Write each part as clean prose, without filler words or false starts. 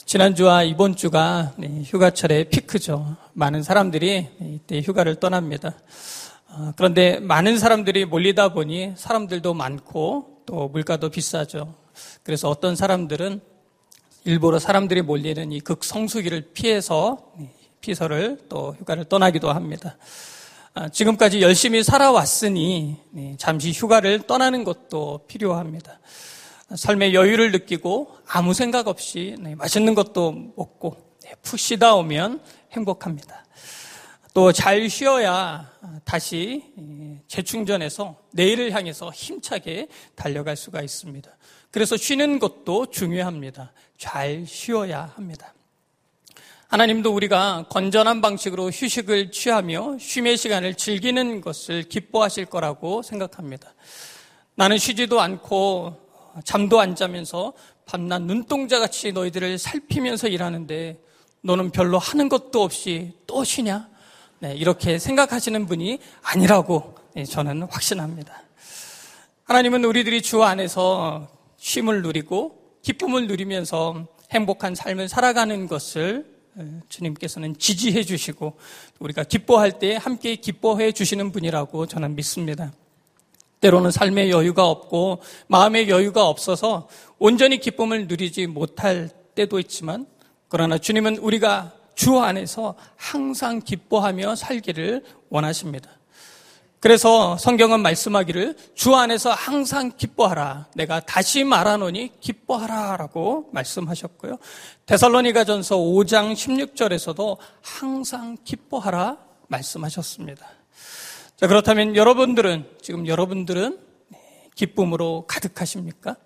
지난주와 이번 주가 휴가철의 피크죠. 많은 사람들이 이때 휴가를 떠납니다. 그런데 많은 사람들이 몰리다 보니 사람들도 많고 또 물가도 비싸죠. 그래서 어떤 사람들은 일부러 사람들이 몰리는 이 극성수기를 피해서 피서를 또 휴가를 떠나기도 합니다. 지금까지 열심히 살아왔으니 잠시 휴가를 떠나는 것도 필요합니다. 삶의 여유를 느끼고 아무 생각 없이 맛있는 것도 먹고 푹 쉬다 오면 행복합니다. 또 잘 쉬어야 다시 재충전해서 내일을 향해서 힘차게 달려갈 수가 있습니다. 그래서 쉬는 것도 중요합니다. 잘 쉬어야 합니다. 하나님도 우리가 건전한 방식으로 휴식을 취하며 쉼의 시간을 즐기는 것을 기뻐하실 거라고 생각합니다. 나는 쉬지도 않고 잠도 안 자면서 밤낮 눈동자같이 너희들을 살피면서 일하는데 너는 별로 하는 것도 없이 또 쉬냐? 이렇게 생각하시는 분이 아니라고 저는 확신합니다. 하나님은 우리들이 주 안에서 쉼을 누리고 기쁨을 누리면서 행복한 삶을 살아가는 것을 주님께서는 지지해 주시고 우리가 기뻐할 때 함께 기뻐해 주시는 분이라고 저는 믿습니다. 때로는 삶의 여유가 없고 마음의 여유가 없어서 온전히 기쁨을 누리지 못할 때도 있지만 그러나 주님은 우리가 주 안에서 항상 기뻐하며 살기를 원하십니다. 그래서 성경은 말씀하기를 주 안에서 항상 기뻐하라. 내가 다시 말하노니 기뻐하라 라고 말씀하셨고요. 데살로니가전서 5장 16절에서도 항상 기뻐하라 말씀하셨습니다. 자, 그렇다면 지금 여러분들은 기쁨으로 가득하십니까?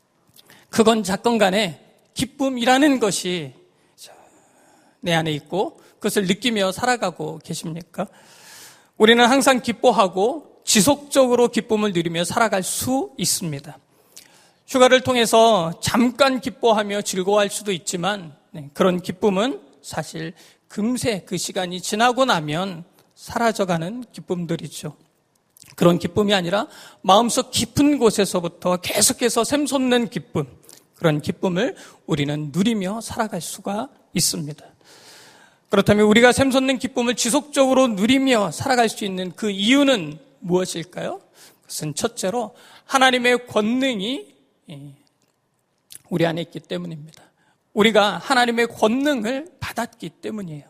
크건 작건 간에 기쁨이라는 것이 내 안에 있고 그것을 느끼며 살아가고 계십니까? 우리는 항상 기뻐하고 지속적으로 기쁨을 누리며 살아갈 수 있습니다. 휴가를 통해서 잠깐 기뻐하며 즐거워할 수도 있지만 그런 기쁨은 사실 금세 그 시간이 지나고 나면 사라져가는 기쁨들이죠. 그런 기쁨이 아니라 마음속 깊은 곳에서부터 계속해서 샘솟는 기쁨, 그런 기쁨을 우리는 누리며 살아갈 수가 있습니다. 그렇다면 우리가 샘솟는 기쁨을 지속적으로 누리며 살아갈 수 있는 그 이유는 무엇일까요? 그것은 첫째로 하나님의 권능이 우리 안에 있기 때문입니다. 우리가 하나님의 권능을 받았기 때문이에요.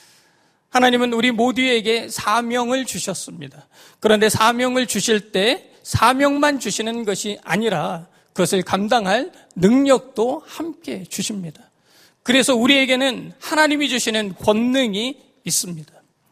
하나님은 우리 모두에게 사명을 주셨습니다. 그런데 사명을 주실 때 사명만 주시는 것이 아니라 그것을 감당할 능력도 함께 주십니다. 그래서 우리에게는 하나님이 주시는 권능이 있습니다.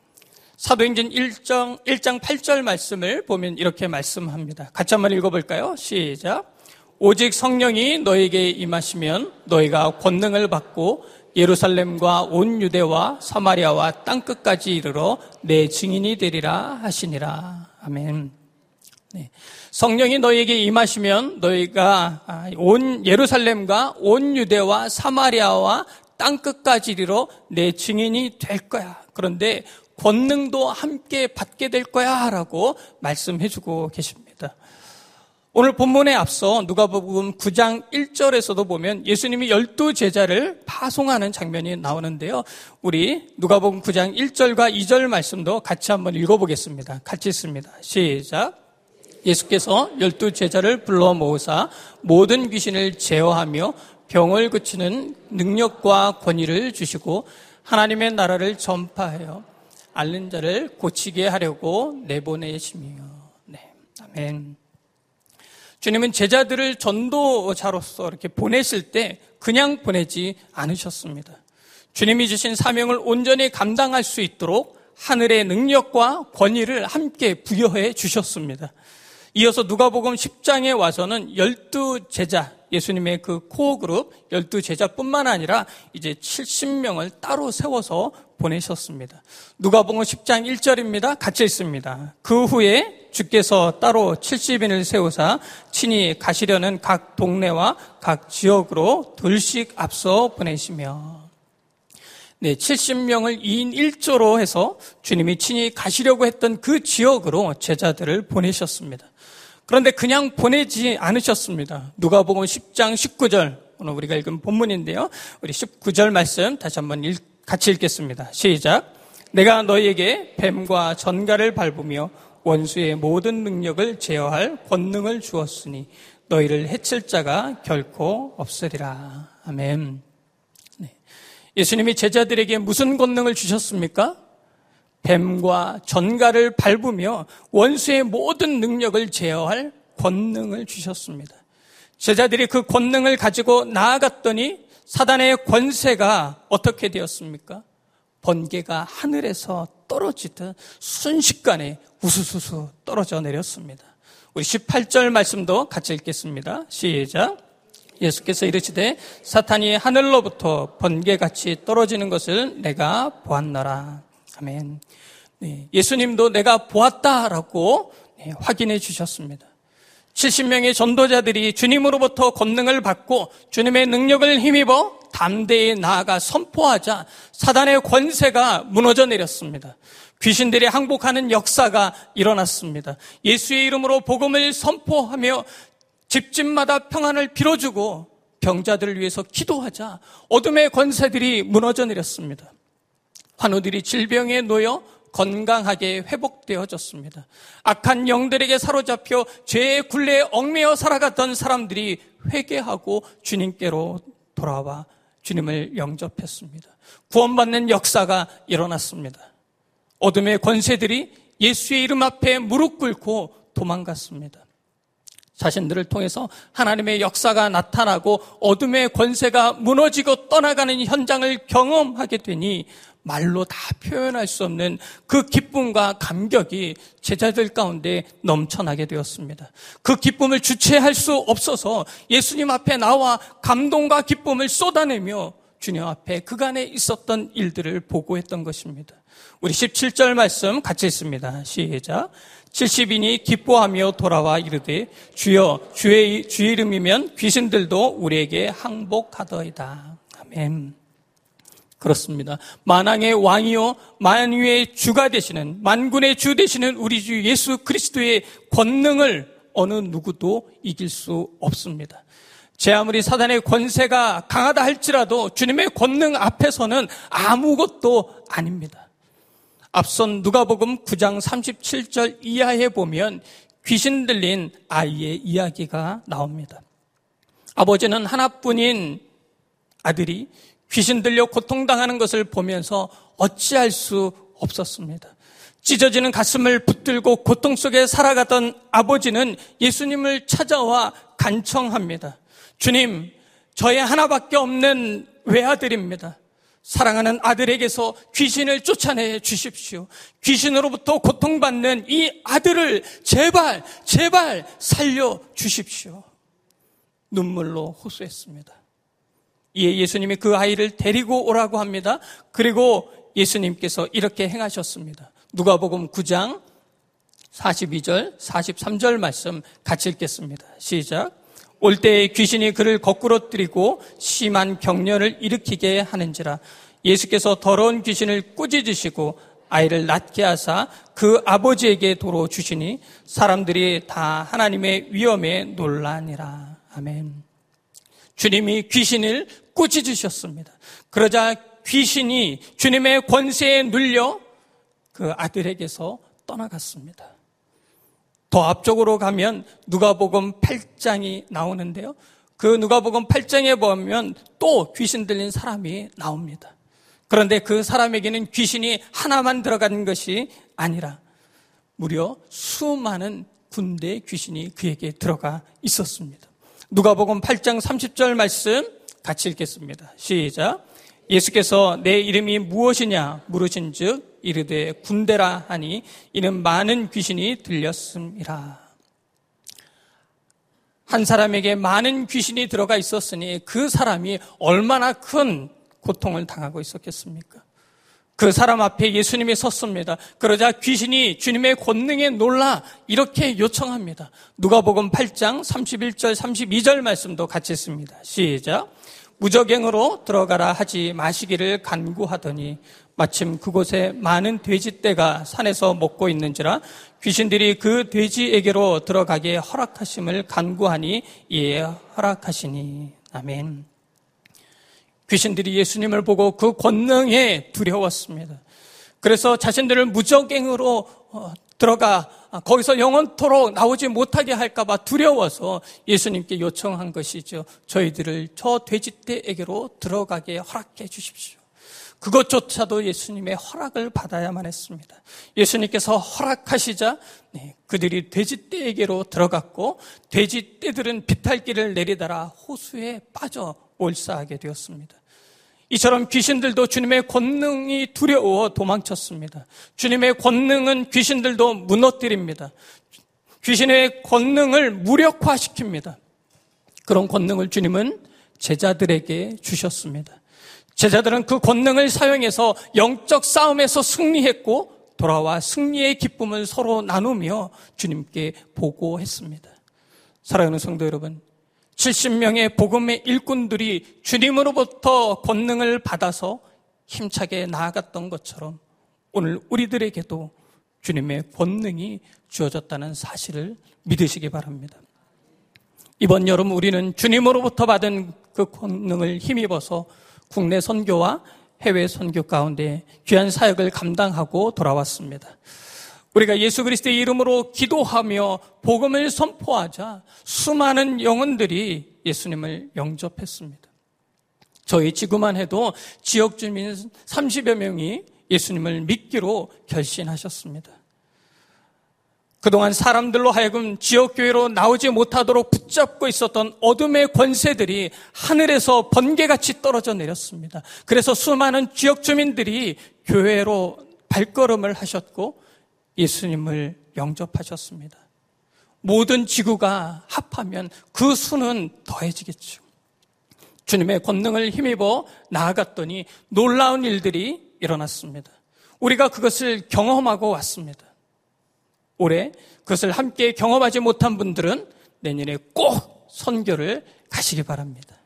사도행전 1장 8절 말씀을 보면 이렇게 말씀합니다. 같이 한번 읽어볼까요? 시작. 오직 성령이 너에게 임하시면 너희가 권능을 받고 예루살렘과 온 유대와 사마리아와 땅끝까지 이르러 내 증인이 되리라 하시니라. 아멘. 네. 성령이 너희에게 임하시면 너희가 온 예루살렘과 온 유대와 사마리아와 땅끝까지 이르러 내 증인이 될 거야. 그런데 권능도 함께 받게 될 거야 라고 말씀해주고 계십니다. 오늘 본문에 앞서 누가복음 9장 1절에서도 보면 예수님이 12제자를 파송하는 장면이 나오는데요. 우리 누가복음 9장 1절과 2절 말씀도 같이 한번 읽어보겠습니다. 같이 읽습니다. 시작. 예수께서 12제자를 불러 모으사 모든 귀신을 제어하며 병을 고치는 능력과 권위를 주시고 하나님의 나라를 전파하여 앓는 자를 고치게 하려고 내보내시며. 네, 아멘. 주님은 제자들을 전도자로서 이렇게 보내실 때 그냥 보내지 않으셨습니다. 주님이 주신 사명을 온전히 감당할 수 있도록 하늘의 능력과 권위를 함께 부여해 주셨습니다. 이어서 누가복음 10장에 와서는 12제자, 예수님의 그 코어 그룹 12제자뿐만 아니라 이제 70명을 따로 세워서 보내셨습니다. 누가복음 10장 1절입니다. 같이 읽습니다. 그 후에 주께서 따로 70인을 세우사 친히 가시려는 각 동네와 각 지역으로 둘씩 앞서 보내시며. 네, 70명을 2인 1조로 해서 주님이 친히 가시려고 했던 그 지역으로 제자들을 보내셨습니다. 그런데 그냥 보내지 않으셨습니다. 누가복음 10장 19절 오늘 우리가 읽은 본문인데요. 우리 19절 말씀 다시 한번 같이 읽겠습니다. 시작. 내가 너희에게 뱀과 전갈을 밟으며 원수의 모든 능력을 제어할 권능을 주었으니 너희를 해칠 자가 결코 없으리라. 아멘. 네. 예수님이 제자들에게 무슨 권능을 주셨습니까? 뱀과 전갈을 밟으며 원수의 모든 능력을 제어할 권능을 주셨습니다. 제자들이 그 권능을 가지고 나아갔더니 사단의 권세가 어떻게 되었습니까? 번개가 하늘에서 떨어지듯 순식간에 우수수수 떨어져 내렸습니다. 우리 18절 말씀도 같이 읽겠습니다. 시작. 예수께서 이르시되 사탄이 하늘로부터 번개같이 떨어지는 것을 내가 보았노라. 아멘. 네, 예수님도 내가 보았다라고 확인해 주셨습니다. 70명의 전도자들이 주님으로부터 권능을 받고 주님의 능력을 힘입어 담대히 나아가 선포하자 사단의 권세가 무너져 내렸습니다. 귀신들이 항복하는 역사가 일어났습니다. 예수의 이름으로 복음을 선포하며 집집마다 평안을 빌어주고 병자들을 위해서 기도하자 어둠의 권세들이 무너져 내렸습니다. 환우들이 질병에 놓여 건강하게 회복되어졌습니다. 악한 영들에게 사로잡혀 죄의 굴레에 얽매여 살아갔던 사람들이 회개하고 주님께로 돌아와 주님을 영접했습니다. 구원받는 역사가 일어났습니다. 어둠의 권세들이 예수의 이름 앞에 무릎 꿇고 도망갔습니다. 자신들을 통해서 하나님의 역사가 나타나고 어둠의 권세가 무너지고 떠나가는 현장을 경험하게 되니 말로 다 표현할 수 없는 그 기쁨과 감격이 제자들 가운데 넘쳐나게 되었습니다. 그 기쁨을 주체할 수 없어서 예수님 앞에 나와 감동과 기쁨을 쏟아내며 주님 앞에 그간에 있었던 일들을 보고했던 것입니다. 우리 17절 말씀 같이 읽습니다. 시작. 70인이 기뻐하며 돌아와 이르되 주여 주의 이름이면 귀신들도 우리에게 항복하더이다. 아멘. 그렇습니다. 만왕의 왕이요 만유의 주가 되시는 만군의 주 되시는 우리 주 예수 그리스도의 권능을 어느 누구도 이길 수 없습니다. 제 아무리 사단의 권세가 강하다 할지라도 주님의 권능 앞에서는 아무것도 아닙니다. 앞선 누가복음 9장 37절 이하에 보면 귀신 들린 아이의 이야기가 나옵니다. 아버지는 하나뿐인 아들이 귀신 들려 고통당하는 것을 보면서 어찌할 수 없었습니다. 찢어지는 가슴을 붙들고 고통 속에 살아가던 아버지는 예수님을 찾아와 간청합니다. 주님, 저의 하나밖에 없는 외아들입니다. 사랑하는 아들에게서 귀신을 쫓아내 주십시오. 귀신으로부터 고통받는 이 아들을 제발 살려 주십시오. 눈물로 호소했습니다. 이에 예수님이 그 아이를 데리고 오라고 합니다. 그리고 예수님께서 이렇게 행하셨습니다. 누가복음 9장 42절, 43절 말씀 같이 읽겠습니다. 시작. 올 때에 귀신이 그를 거꾸로 뜨리고 심한 경련을 일으키게 하는지라 예수께서 더러운 귀신을 꾸짖으시고 아이를 낫게 하사 그 아버지에게 도로 주시니 사람들이 다 하나님의 위엄에 놀라니라. 아멘. 주님이 귀신을 꾸짖으셨습니다. 그러자 귀신이 주님의 권세에 눌려 그 아들에게서 떠나갔습니다. 더 앞쪽으로 가면 누가복음 8장이 나오는데요. 그 누가복음 8장에 보면 또 귀신 들린 사람이 나옵니다. 그런데 그 사람에게는 귀신이 하나만 들어간 것이 아니라 무려 수많은 군대의 귀신이 그에게 들어가 있었습니다. 누가복음 8장 30절 말씀 같이 읽겠습니다. 시작. 예수께서 내 이름이 무엇이냐 물으신즉 이르되 군대라 하니 이는 많은 귀신이 들렸음이라. 한 사람에게 많은 귀신이 들어가 있었으니 그 사람이 얼마나 큰 고통을 당하고 있었겠습니까? 그 사람 앞에 예수님이 섰습니다. 그러자 귀신이 주님의 권능에 놀라 이렇게 요청합니다. 누가복음 8장 31절 32절 말씀도 같이 읽습니다. 시작. 무적행으로 들어가라 하지 마시기를 간구하더니 마침 그곳에 많은 돼지떼가 산에서 먹고 있는지라 귀신들이 그 돼지에게로 들어가게 허락하심을 간구하니 이에 허락하시니. 아멘. 귀신들이 예수님을 보고 그 권능에 두려웠습니다. 그래서 자신들을 무적행으로 들어가 거기서 영원토록 나오지 못하게 할까봐 두려워서 예수님께 요청한 것이죠. 저희들을 저 돼지떼에게로 들어가게 허락해 주십시오. 그것조차도 예수님의 허락을 받아야만 했습니다. 예수님께서 허락하시자 그들이 돼지떼에게로 들어갔고 돼지떼들은 비탈길을 내리다가 호수에 빠져 몰사하게 되었습니다. 이처럼 귀신들도 주님의 권능이 두려워 도망쳤습니다. 주님의 권능은 귀신들도 무너뜨립니다. 귀신의 권능을 무력화시킵니다. 그런 권능을 주님은 제자들에게 주셨습니다. 제자들은 그 권능을 사용해서 영적 싸움에서 승리했고 돌아와 승리의 기쁨을 서로 나누며 주님께 보고했습니다. 사랑하는 성도 여러분, 70명의 복음의 일꾼들이 주님으로부터 권능을 받아서 힘차게 나아갔던 것처럼 오늘 우리들에게도 주님의 권능이 주어졌다는 사실을 믿으시기 바랍니다. 이번 여름 우리는 주님으로부터 받은 그 권능을 힘입어서 국내 선교와 해외 선교 가운데 귀한 사역을 감당하고 돌아왔습니다. 우리가 예수 그리스도의 이름으로 기도하며 복음을 선포하자 수많은 영혼들이 예수님을 영접했습니다. 저희 지구만 해도 지역 주민 30여 명이 예수님을 믿기로 결심하셨습니다. 그동안 사람들로 하여금 지역교회로 나오지 못하도록 붙잡고 있었던 어둠의 권세들이 하늘에서 번개같이 떨어져 내렸습니다. 그래서 수많은 지역 주민들이 교회로 발걸음을 하셨고 예수님을 영접하셨습니다. 모든 지구가 합하면 그 수는 더해지겠죠. 주님의 권능을 힘입어 나아갔더니 놀라운 일들이 일어났습니다. 우리가 그것을 경험하고 왔습니다. 올해 그것을 함께 경험하지 못한 분들은 내년에 꼭 선교를 가시기 바랍니다.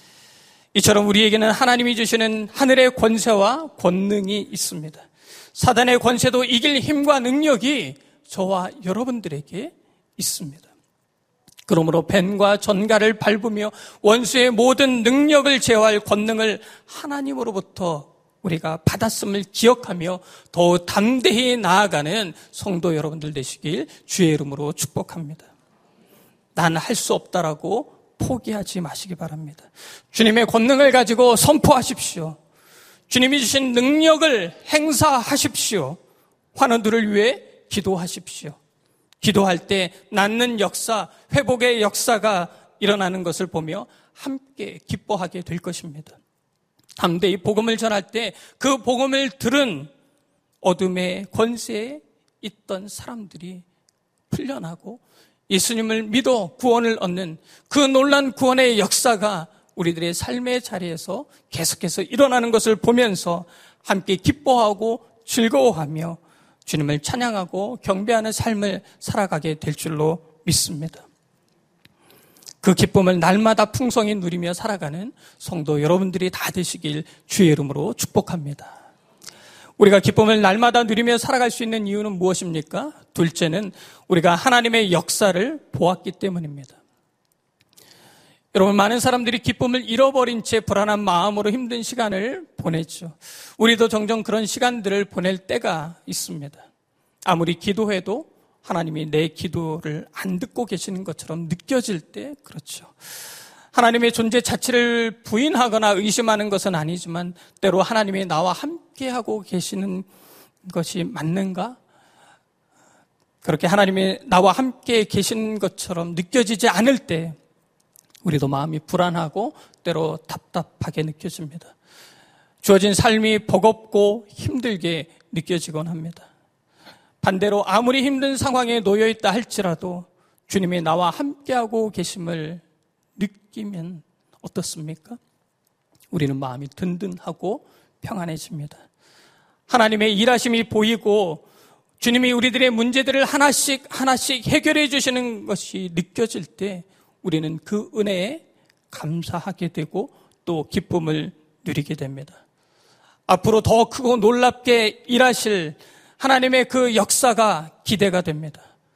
이처럼 우리에게는 하나님이 주시는 하늘의 권세와 권능이 있습니다. 사단의 권세도 이길 힘과 능력이 저와 여러분들에게 있습니다. 그러므로 뱀과 전갈을 밟으며 원수의 모든 능력을 제어할 권능을 하나님으로부터 우리가 받았음을 기억하며 더 담대히 나아가는 성도 여러분들 되시길 주의 이름으로 축복합니다. 난 할 수 없다라고 포기하지 마시기 바랍니다. 주님의 권능을 가지고 선포하십시오. 주님이 주신 능력을 행사하십시오. 환우들을 위해 기도하십시오. 기도할 때 낫는 역사, 회복의 역사가 일어나는 것을 보며 함께 기뻐하게 될 것입니다. 담대히 복음을 전할 때 그 복음을 들은 어둠의 권세에 있던 사람들이 풀려나고 예수님을 믿어 구원을 얻는 그 놀란 구원의 역사가 우리들의 삶의 자리에서 계속해서 일어나는 것을 보면서 함께 기뻐하고 즐거워하며 주님을 찬양하고 경배하는 삶을 살아가게 될 줄로 믿습니다. 그 기쁨을 날마다 풍성히 누리며 살아가는 성도 여러분들이 다 되시길 주의 이름으로 축복합니다. 우리가 기쁨을 날마다 누리며 살아갈 수 있는 이유는 무엇입니까? 둘째는 우리가 하나님의 역사를 보았기 때문입니다. 여러분, 많은 사람들이 기쁨을 잃어버린 채 불안한 마음으로 힘든 시간을 보냈죠. 우리도 종종 그런 시간들을 보낼 때가 있습니다. 아무리 기도해도 하나님이 내 기도를 안 듣고 계시는 것처럼 느껴질 때 그렇죠. 하나님의 존재 자체를 부인하거나 의심하는 것은 아니지만 때로 하나님이 나와 함께하고 계시는 것이 맞는가? 그렇게 하나님이 나와 함께 계신 것처럼 느껴지지 않을 때 우리도 마음이 불안하고 때로 답답하게 느껴집니다. 주어진 삶이 버겁고 힘들게 느껴지곤 합니다. 반대로 아무리 힘든 상황에 놓여있다 할지라도 주님이 나와 함께하고 계심을 느끼면 어떻습니까? 우리는 마음이 든든하고 평안해집니다. 하나님의 일하심이 보이고 주님이 우리들의 문제들을 하나씩 해결해 주시는 것이 느껴질 때 우리는 그 은혜에 감사하게 되고 또 기쁨을 누리게 됩니다. 앞으로 더 크고 놀랍게 일하실 하나님의 그 역사가 기대가 됩니다.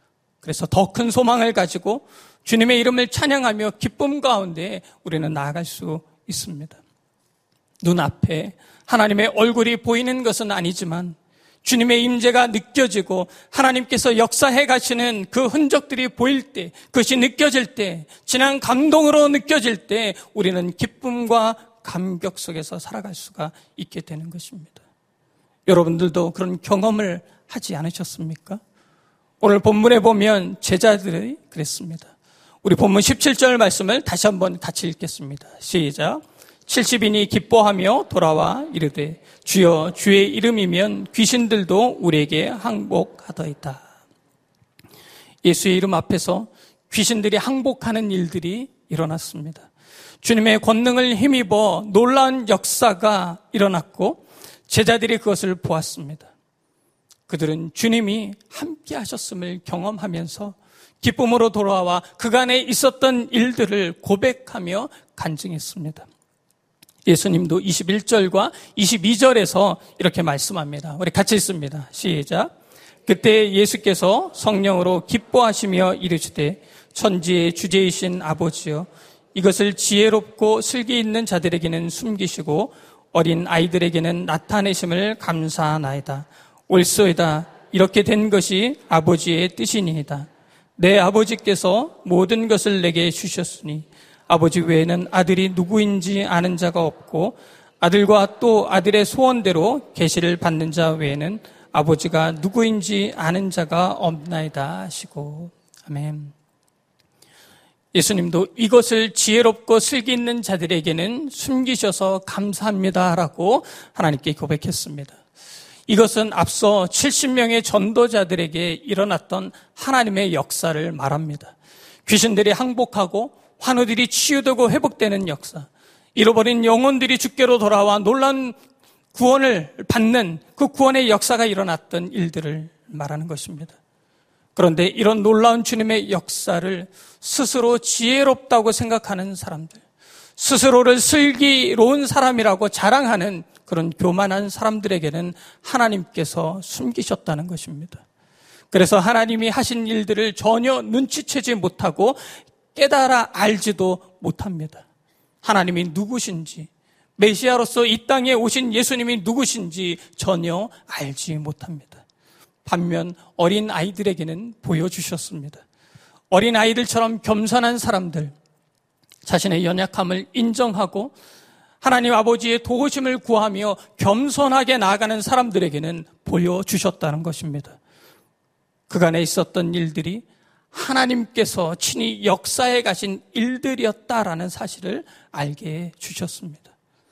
그래서 더 큰 소망을 가지고 주님의 이름을 찬양하며 기쁨 가운데 우리는 나아갈 수 있습니다. 눈앞에 하나님의 얼굴이 보이는 것은 아니지만 주님의 임재가 느껴지고 하나님께서 역사해 가시는 그 흔적들이 보일 때, 그것이 느껴질 때, 진한 감동으로 느껴질 때 우리는 기쁨과 감격 속에서 살아갈 수가 있게 되는 것입니다. 여러분들도 그런 경험을 하지 않으셨습니까? 오늘 본문에 보면 제자들이 그랬습니다. 우리 본문 17절 말씀을 다시 한번 같이 읽겠습니다. 시작. 70인이 기뻐하며 돌아와 이르되 주여 주의 이름이면 귀신들도 우리에게 항복하더이다. 예수의 이름 앞에서 귀신들이 항복하는 일들이 일어났습니다. 주님의 권능을 힘입어 놀라운 역사가 일어났고 제자들이 그것을 보았습니다. 그들은 주님이 함께 하셨음을 경험하면서 기쁨으로 돌아와 그간에 있었던 일들을 고백하며 간증했습니다. 예수님도 21절과 22절에서 이렇게 말씀합니다. 우리 같이 읽습니다. 시작. 그때 예수께서 성령으로 기뻐하시며 이르시되 천지의 주제이신 아버지여 이것을 지혜롭고 슬기 있는 자들에게는 숨기시고 어린 아이들에게는 나타내심을 감사하나이다. 옳소이다. 이렇게 된 것이 아버지의 뜻이니이다. 내 아버지께서 모든 것을 내게 주셨으니 아버지 외에는 아들이 누구인지 아는 자가 없고 아들과 또 아들의 소원대로 계시를 받는 자 외에는 아버지가 누구인지 아는 자가 없나이다 하시고. 아멘. 예수님도 이것을 지혜롭고 슬기 있는 자들에게는 숨기셔서 감사합니다라고 하나님께 고백했습니다. 이것은 앞서 70명의 전도자들에게 일어났던 하나님의 역사를 말합니다. 귀신들이 항복하고 환우들이 치유되고 회복되는 역사, 잃어버린 영혼들이 주께로 돌아와 놀라운 구원을 받는 그 구원의 역사가 일어났던 일들을 말하는 것입니다. 그런데 이런 놀라운 주님의 역사를 스스로 지혜롭다고 생각하는 사람들, 스스로를 슬기로운 사람이라고 자랑하는 그런 교만한 사람들에게는 하나님께서 숨기셨다는 것입니다. 그래서 하나님이 하신 일들을 전혀 눈치채지 못하고 깨달아 알지도 못합니다. 하나님이 누구신지, 메시아로서 이 땅에 오신 예수님이 누구신지 전혀 알지 못합니다. 반면 어린 아이들에게는 보여주셨습니다. 어린 아이들처럼 겸손한 사람들, 자신의 연약함을 인정하고 하나님 아버지의 도우심을 구하며 겸손하게 나아가는 사람들에게는 보여주셨다는 것입니다. 그간에 있었던 일들이 하나님께서 친히 역사해 가신 일들이었다라는 사실을 알게 해주셨습니다.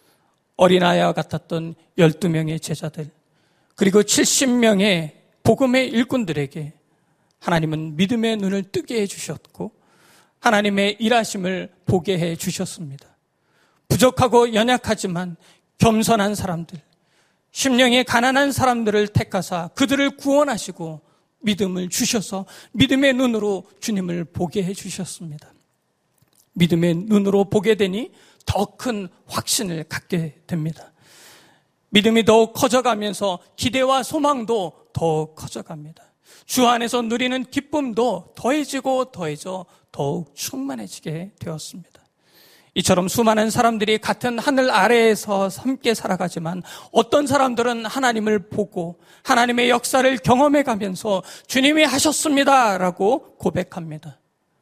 어린아이와 같았던 12명의 제자들, 그리고 70명의 복음의 일꾼들에게 하나님은 믿음의 눈을 뜨게 해주셨고 하나님의 일하심을 보게 해주셨습니다. 부족하고 연약하지만 겸손한 사람들, 심령이 가난한 사람들을 택하사 그들을 구원하시고 믿음을 주셔서 믿음의 눈으로 주님을 보게 해주셨습니다. 믿음의 눈으로 보게 되니 더 큰 확신을 갖게 됩니다. 믿음이 더욱 커져가면서 기대와 소망도 더욱 커져갑니다. 주 안에서 누리는 기쁨도 더해지고 더해져 더욱 충만해지게 되었습니다. 이처럼 수많은 사람들이 같은 하늘 아래에서 함께 살아가지만 어떤 사람들은 하나님을 보고 하나님의 역사를 경험해 가면서 주님이 하셨습니다라고 고백합니다.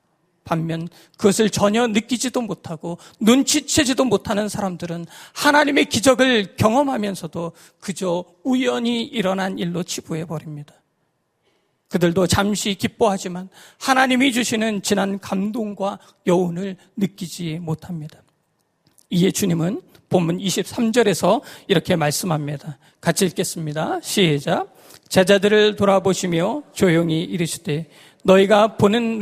반면 그것을 전혀 느끼지도 못하고 눈치채지도 못하는 사람들은 하나님의 기적을 경험하면서도 그저 우연히 일어난 일로 치부해버립니다. 그들도 잠시 기뻐하지만 하나님이 주시는 진한 감동과 여운을 느끼지 못합니다. 이에 주님은 본문 23절에서 이렇게 말씀합니다. 같이 읽겠습니다. 시작. 제자들을 돌아보시며 조용히 이르시되 너희가 보는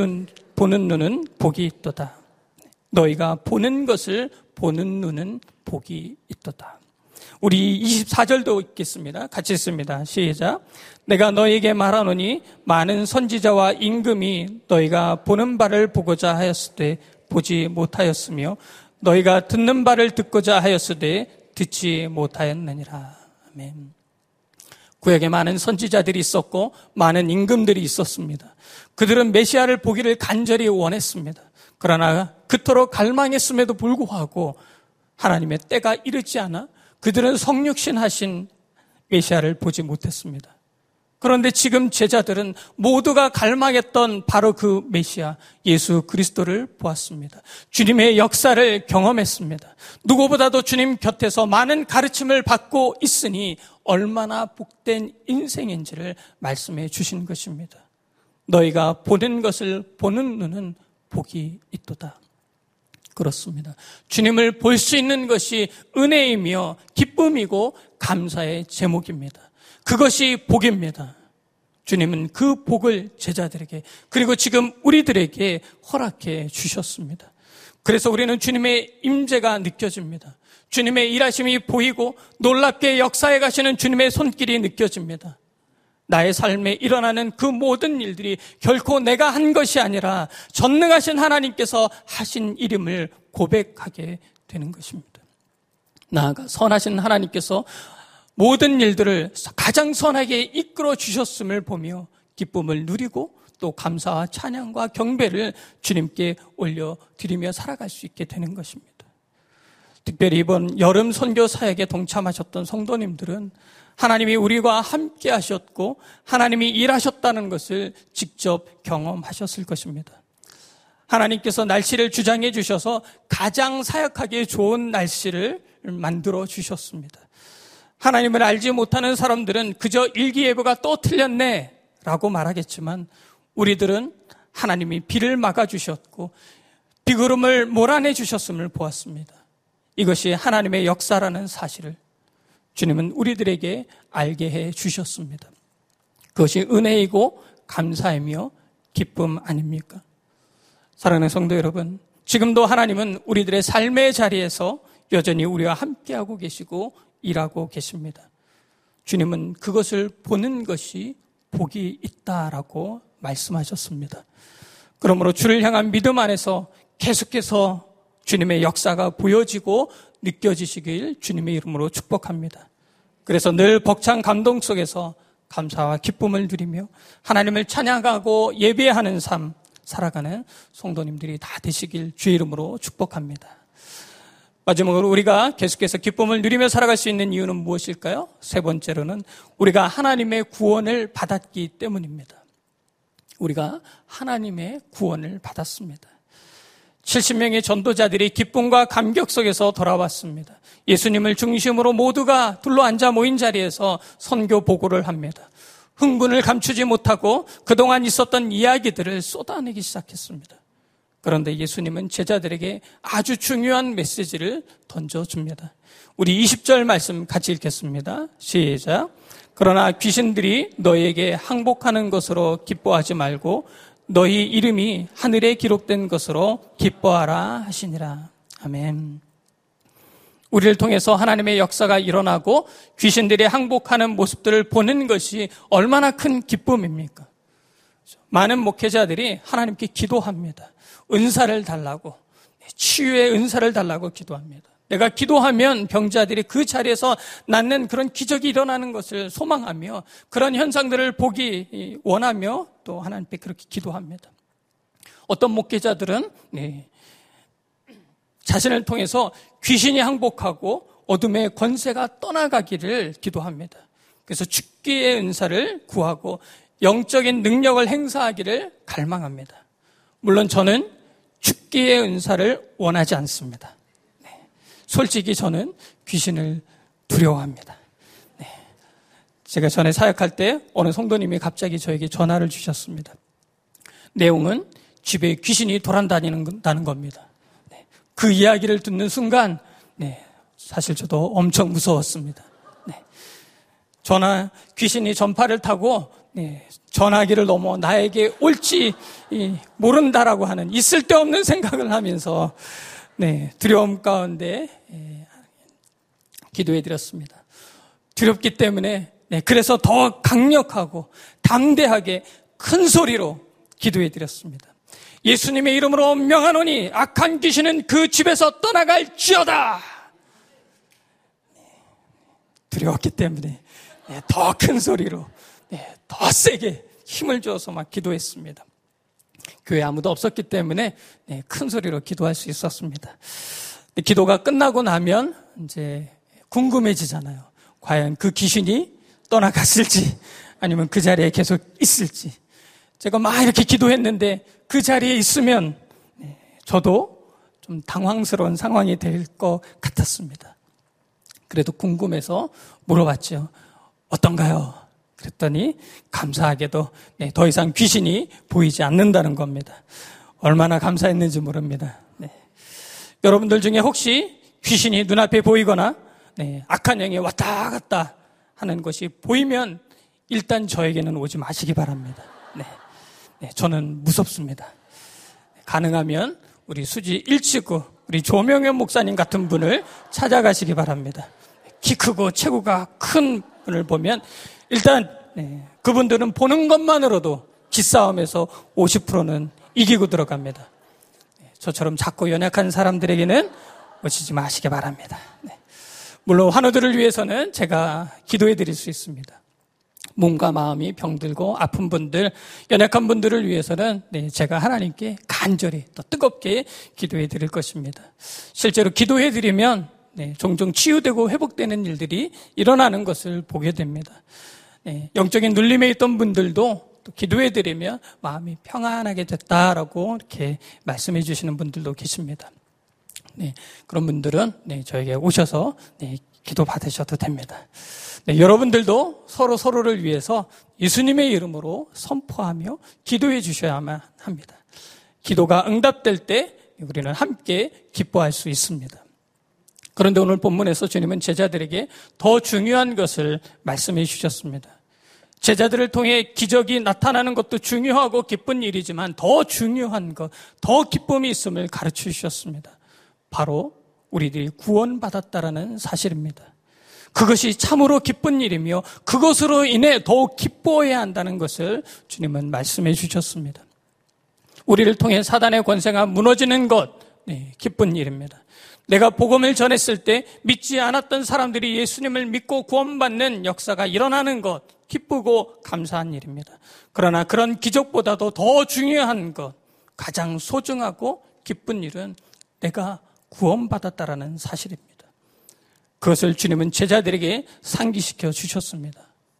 눈은 복이 있도다. 너희가 보는 것을 보는 눈은 복이 있도다. 우리 24절도 읽겠습니다. 같이 읽습니다. 시작. 내가 너희에게 말하노니 많은 선지자와 임금이 너희가 보는 바를 보고자 하였을 때 보지 못하였으며 너희가 듣는 바를 듣고자 하였을 때 듣지 못하였느니라. 아멘. 구약에 많은 선지자들이 있었고 많은 임금들이 있었습니다. 그들은 메시아를 보기를 간절히 원했습니다. 그러나 그토록 갈망했음에도 불구하고 하나님의 때가 이르지 않아 그들은 성육신하신 메시아를 보지 못했습니다. 그런데 지금 제자들은 모두가 갈망했던 바로 그 메시아 예수 그리스도를 보았습니다. 주님의 역사를 경험했습니다. 누구보다도 주님 곁에서 많은 가르침을 받고 있으니 얼마나 복된 인생인지를 말씀해 주신 것입니다. 너희가 보는 것을 보는 눈은 복이 있도다. 그렇습니다. 주님을 볼 수 있는 것이 은혜이며 기쁨이고 감사의 제목입니다. 그것이 복입니다. 주님은 그 복을 제자들에게 그리고 지금 우리들에게 허락해 주셨습니다. 그래서 우리는 주님의 임재가 느껴집니다. 주님의 일하심이 보이고 놀랍게 역사해 가시는 주님의 손길이 느껴집니다. 나의 삶에 일어나는 그 모든 일들이 결코 내가 한 것이 아니라 전능하신 하나님께서 하신 일임을 고백하게 되는 것입니다. 나아가 선하신 하나님께서 모든 일들을 가장 선하게 이끌어 주셨음을 보며 기쁨을 누리고 또 감사와 찬양과 경배를 주님께 올려드리며 살아갈 수 있게 되는 것입니다. 특별히 이번 여름 선교 사역에 동참하셨던 성도님들은 하나님이 우리와 함께 하셨고 하나님이 일하셨다는 것을 직접 경험하셨을 것입니다. 하나님께서 날씨를 주장해 주셔서 가장 사역하기에 좋은 날씨를 만들어 주셨습니다. 하나님을 알지 못하는 사람들은 그저 일기예보가 또 틀렸네 라고 말하겠지만 우리들은 하나님이 비를 막아주셨고 비구름을 몰아내 주셨음을 보았습니다. 이것이 하나님의 역사라는 사실을 주님은 우리들에게 알게 해 주셨습니다. 그것이 은혜이고 감사이며 기쁨 아닙니까? 사랑하는 성도 여러분, 지금도 하나님은 우리들의 삶의 자리에서 여전히 우리와 함께하고 계시고 일하고 계십니다. 주님은 그것을 보는 것이 복이 있다라고 말씀하셨습니다. 그러므로 주를 향한 믿음 안에서 계속해서 주님의 역사가 보여지고 느껴지시길 주님의 이름으로 축복합니다. 그래서 늘 벅찬 감동 속에서 감사와 기쁨을 누리며 하나님을 찬양하고 예배하는 삶 살아가는 성도님들이 다 되시길 주의 이름으로 축복합니다. 마지막으로 우리가 계속해서 기쁨을 누리며 살아갈 수 있는 이유는 무엇일까요? 세 번째로는 우리가 하나님의 구원을 받았기 때문입니다. 우리가 하나님의 구원을 받았습니다. 70명의 전도자들이 기쁨과 감격 속에서 돌아왔습니다. 예수님을 중심으로 모두가 둘러앉아 모인 자리에서 선교 보고를 합니다. 흥분을 감추지 못하고 그동안 있었던 이야기들을 쏟아내기 시작했습니다. 그런데 예수님은 제자들에게 아주 중요한 메시지를 던져줍니다. 우리 20절 말씀 같이 읽겠습니다. 시작. 그러나 귀신들이 너희에게 항복하는 것으로 기뻐하지 말고 너희 이름이 하늘에 기록된 것으로 기뻐하라 하시니라. 아멘. 우리를 통해서 하나님의 역사가 일어나고 귀신들이 항복하는 모습들을 보는 것이 얼마나 큰 기쁨입니까? 많은 목회자들이 하나님께 기도합니다. 은사를 달라고, 치유의 은사를 달라고 기도합니다. 내가 기도하면 병자들이 그 자리에서 낫는 그런 기적이 일어나는 것을 소망하며 그런 현상들을 보기 원하며 또 하나님께 그렇게 기도합니다. 어떤 목회자들은 자신을 통해서 귀신이 항복하고 어둠의 권세가 떠나가기를 기도합니다. 그래서 죽기의 은사를 구하고 영적인 능력을 행사하기를 갈망합니다. 물론 저는 죽기의 은사를 원하지 않습니다. 솔직히 저는 귀신을 두려워합니다. 제가 전에 사역할 때 어느 성도님이 갑자기 저에게 전화를 주셨습니다. 내용은 집에 귀신이 돌아다니는 겁니다. 그 이야기를 듣는 순간 사실 저도 엄청 무서웠습니다. 귀신이 전파를 타고 전화기를 넘어 나에게 올지 모른다라고 하는 있을 데 없는 생각을 하면서 두려움 가운데 기도해 드렸습니다. 두렵기 때문에 그래서 더 강력하고 담대하게 큰 소리로 기도해 드렸습니다. 예수님의 이름으로 명하노니 악한 귀신은 그 집에서 떠나갈지어다. 두려웠기 때문에 더 큰 소리로, 더 세게 힘을 주어서 막 기도했습니다. 교회에 아무도 없었기 때문에 큰 소리로 기도할 수 있었습니다. 기도가 끝나고 나면 이제 궁금해지잖아요. 과연 그 귀신이 떠나갔을지 아니면 그 자리에 계속 있을지. 제가 막 이렇게 기도했는데 그 자리에 있으면 저도 좀 당황스러운 상황이 될 것 같았습니다. 그래도 궁금해서 물어봤죠. 어떤가요? 그랬더니 감사하게도 더 이상 귀신이 보이지 않는다는 겁니다. 얼마나 감사했는지 모릅니다. 여러분들 중에 혹시 귀신이 눈앞에 보이거나 악한 영이 왔다 갔다 하는 것이 보이면 일단 저에게는 오지 마시기 바랍니다. 저는 무섭습니다. 가능하면 우리 수지 1치구 우리 조명현 목사님 같은 분을 찾아가시기 바랍니다. 키 크고 체구가 큰 분을 보면 일단 그분들은 보는 것만으로도 기싸움에서 50%는 이기고 들어갑니다. 저처럼 작고 연약한 사람들에게는 오시지 마시기 바랍니다. 물론 환우들을 위해서는 제가 기도해 드릴 수 있습니다. 몸과 마음이 병들고 아픈 분들, 연약한 분들을 위해서는 제가 하나님께 간절히 또 뜨겁게 기도해 드릴 것입니다. 실제로 기도해 드리면 종종 치유되고 회복되는 일들이 일어나는 것을 보게 됩니다. 영적인 눌림에 있던 분들도 또 기도해 드리면 마음이 평안하게 됐다라고 이렇게 말씀해 주시는 분들도 계십니다. 그런 분들은 저에게 오셔서 기도 받으셔도 됩니다. 여러분들도 서로를 위해서 예수님의 이름으로 선포하며 기도해 주셔야만 합니다. 기도가 응답될 때 우리는 함께 기뻐할 수 있습니다. 그런데 오늘 본문에서 주님은 제자들에게 더 중요한 것을 말씀해 주셨습니다. 제자들을 통해 기적이 나타나는 것도 중요하고 기쁜 일이지만 더 중요한 것, 더 기쁨이 있음을 가르쳐 주셨습니다. 바로 우리들이 구원받았다라는 사실입니다. 그것이 참으로 기쁜 일이며 그것으로 인해 더욱 기뻐해야 한다는 것을 주님은 말씀해 주셨습니다. 우리를 통해 사단의 권세가 무너지는 것, 기쁜 일입니다. 내가 복음을 전했을 때 믿지 않았던 사람들이 예수님을 믿고 구원받는 역사가 일어나는 것, 기쁘고 감사한 일입니다. 그러나 그런 기적보다도 더 중요한 것, 가장 소중하고 기쁜 일은 내가 구원받았다라는 사실입니다. 그것을 주님은 제자들에게 상기시켜 주셨습니다.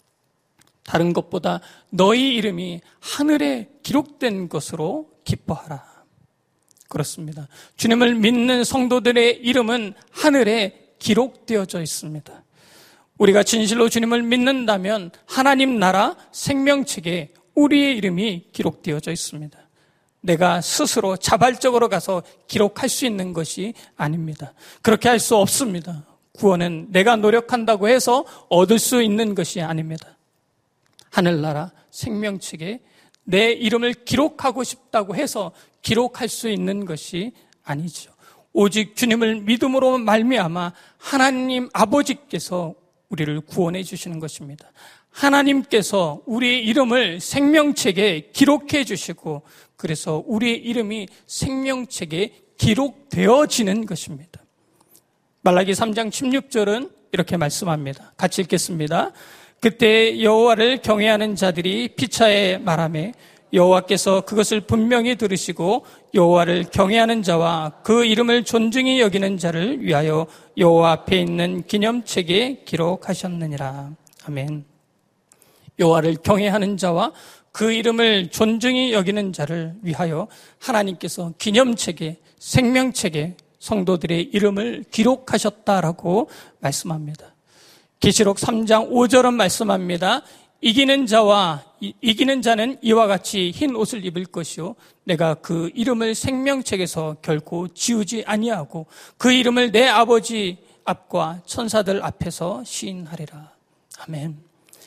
다른 것보다 너희 이름이 하늘에 기록된 것으로 기뻐하라. 그렇습니다. 주님을 믿는 성도들의 이름은 하늘에 기록되어져 있습니다. 우리가 진실로 주님을 믿는다면 하나님 나라 생명책에 우리의 이름이 기록되어져 있습니다. 내가 스스로 자발적으로 가서 기록할 수 있는 것이 아닙니다. 그렇게 할 수 없습니다. 구원은 내가 노력한다고 해서 얻을 수 있는 것이 아닙니다. 하늘나라 생명책에 내 이름을 기록하고 싶다고 해서 기록할 수 있는 것이 아니죠. 오직 주님을 믿음으로 말미암아 하나님 아버지께서 우리를 구원해 주시는 것입니다. 하나님께서 우리의 이름을 생명책에 기록해 주시고 그래서 우리의 이름이 생명책에 기록되어지는 것입니다. 말라기 3장 16절은 이렇게 말씀합니다. 같이 읽겠습니다. 그때 여호와를 경외하는 자들이 피차에 말하매 여호와께서 그것을 분명히 들으시고 여호와를 경외하는 자와 그 이름을 존중히 여기는 자를 위하여 여호와 앞에 있는 기념책에 기록하셨느니라. 아멘. 여호와를 경외하는 자와 그 이름을 존중히 여기는 자를 위하여 하나님께서 기념책에, 생명책에 성도들의 이름을 기록하셨다라고 말씀합니다. 계시록 3장 5절은 말씀합니다. 이기는 자는 이와 같이 흰 옷을 입을 것이요 내가 그 이름을 생명책에서 결코 지우지 아니하고 그 이름을 내 아버지 앞과 천사들 앞에서 시인하리라. 아멘.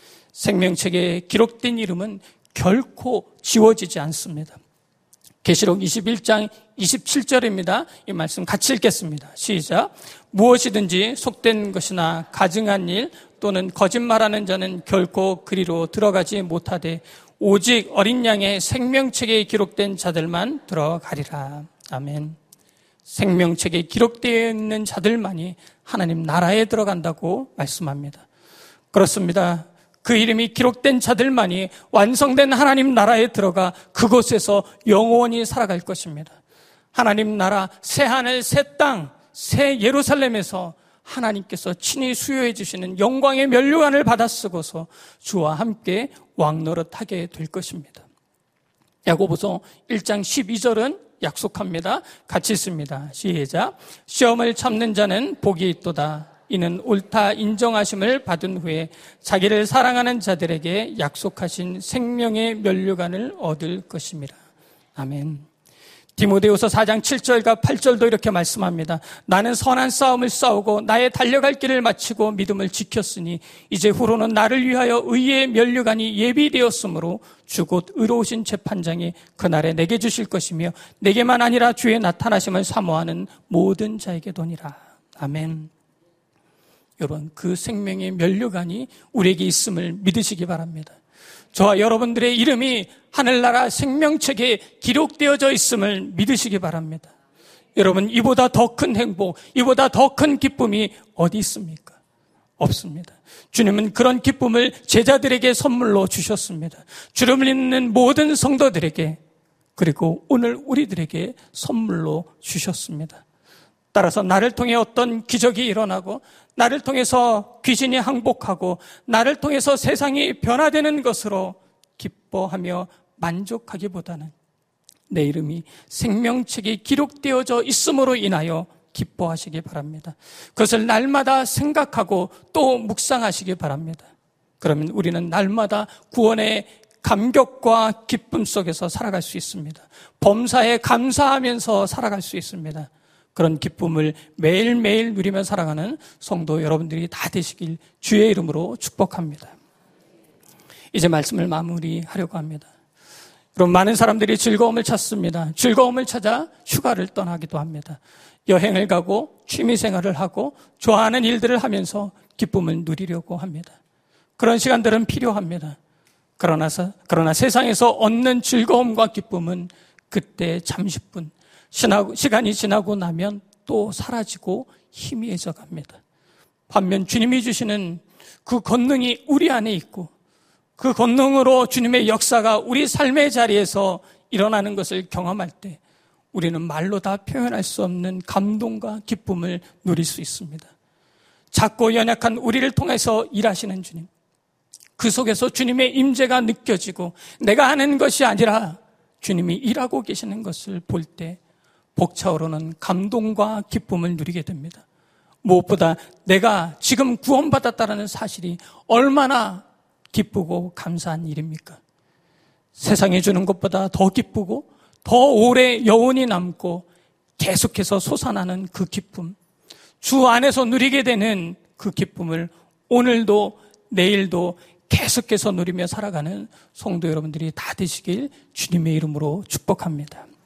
생명책에 기록된 이름은 결코 지워지지 않습니다. 계시록 21장 27절입니다. 이 말씀 같이 읽겠습니다. 시작. 무엇이든지 속된 것이나 가증한 일 또는 거짓말하는 자는 결코 그리로 들어가지 못하되 오직 어린 양의 생명책에 기록된 자들만 들어가리라. 아멘. 생명책에 기록되어 있는 자들만이 하나님 나라에 들어간다고 말씀합니다. 그렇습니다. 그 이름이 기록된 자들만이 완성된 하나님 나라에 들어가 그곳에서 영원히 살아갈 것입니다. 하나님 나라, 새 하늘, 새 땅, 새 예루살렘에서 하나님께서 친히 수여해 주시는 영광의 면류관을 받아 쓰고서 주와 함께 왕노릇하게 될 것입니다. 야고보서 1장 12절은 약속합니다. 같이 읽습니다. 시작. 시험을 참는 자는 복이 있도다. 이는 옳다 인정하심을 받은 후에 자기를 사랑하는 자들에게 약속하신 생명의 면류관을 얻을 것입니다. 아멘. 디모데후서 4장 7절과 8절도 이렇게 말씀합니다. 나는 선한 싸움을 싸우고 나의 달려갈 길을 마치고 믿음을 지켰으니 이제 후로는 나를 위하여 의의 면류관이 예비되었으므로 주 곧 의로우신 재판장이 그날에 내게 주실 것이며 내게만 아니라 주의 나타나심을 사모하는 모든 자에게도니라. 아멘. 여러분, 그 생명의 면류관이 우리에게 있음을 믿으시기 바랍니다. 저와 여러분들의 이름이 하늘나라 생명책에 기록되어져 있음을 믿으시기 바랍니다. 여러분, 이보다 더 큰 행복, 이보다 더 큰 기쁨이 어디 있습니까? 없습니다. 주님은 그런 기쁨을 제자들에게 선물로 주셨습니다. 주님을 믿는 모든 성도들에게, 그리고 오늘 우리들에게 선물로 주셨습니다. 따라서 나를 통해 어떤 기적이 일어나고 나를 통해서 귀신이 항복하고 나를 통해서 세상이 변화되는 것으로 기뻐하며 만족하기보다는 내 이름이 생명책에 기록되어져 있음으로 인하여 기뻐하시기 바랍니다. 그것을 날마다 생각하고 또 묵상하시기 바랍니다. 그러면 우리는 날마다 구원의 감격과 기쁨 속에서 살아갈 수 있습니다. 범사에 감사하면서 살아갈 수 있습니다. 그런 기쁨을 매일매일 누리며 살아가는 성도 여러분들이 다 되시길 주의 이름으로 축복합니다. 이제 말씀을 마무리하려고 합니다. 그럼 많은 사람들이 즐거움을 찾습니다. 즐거움을 찾아 휴가를 떠나기도 합니다. 여행을 가고 취미생활을 하고 좋아하는 일들을 하면서 기쁨을 누리려고 합니다. 그런 시간들은 필요합니다. 그러나 세상에서 얻는 즐거움과 기쁨은 그때 잠시뿐, 시간이 지나고 나면 또 사라지고 희미해져 갑니다. 반면 주님이 주시는 그 권능이 우리 안에 있고 그 권능으로 주님의 역사가 우리 삶의 자리에서 일어나는 것을 경험할 때 우리는 말로 다 표현할 수 없는 감동과 기쁨을 누릴 수 있습니다. 작고 연약한 우리를 통해서 일하시는 주님, 그 속에서 주님의 임재가 느껴지고 내가 하는 것이 아니라 주님이 일하고 계시는 것을 볼 때 벅차오르는 감동과 기쁨을 누리게 됩니다. 무엇보다 내가 지금 구원받았다는 사실이 얼마나 기쁘고 감사한 일입니까? 세상에 주는 것보다 더 기쁘고 더 오래 여운이 남고 계속해서 솟아나는 그 기쁨, 주 안에서 누리게 되는 그 기쁨을 오늘도 내일도 계속해서 누리며 살아가는 성도 여러분들이 다 되시길 주님의 이름으로 축복합니다.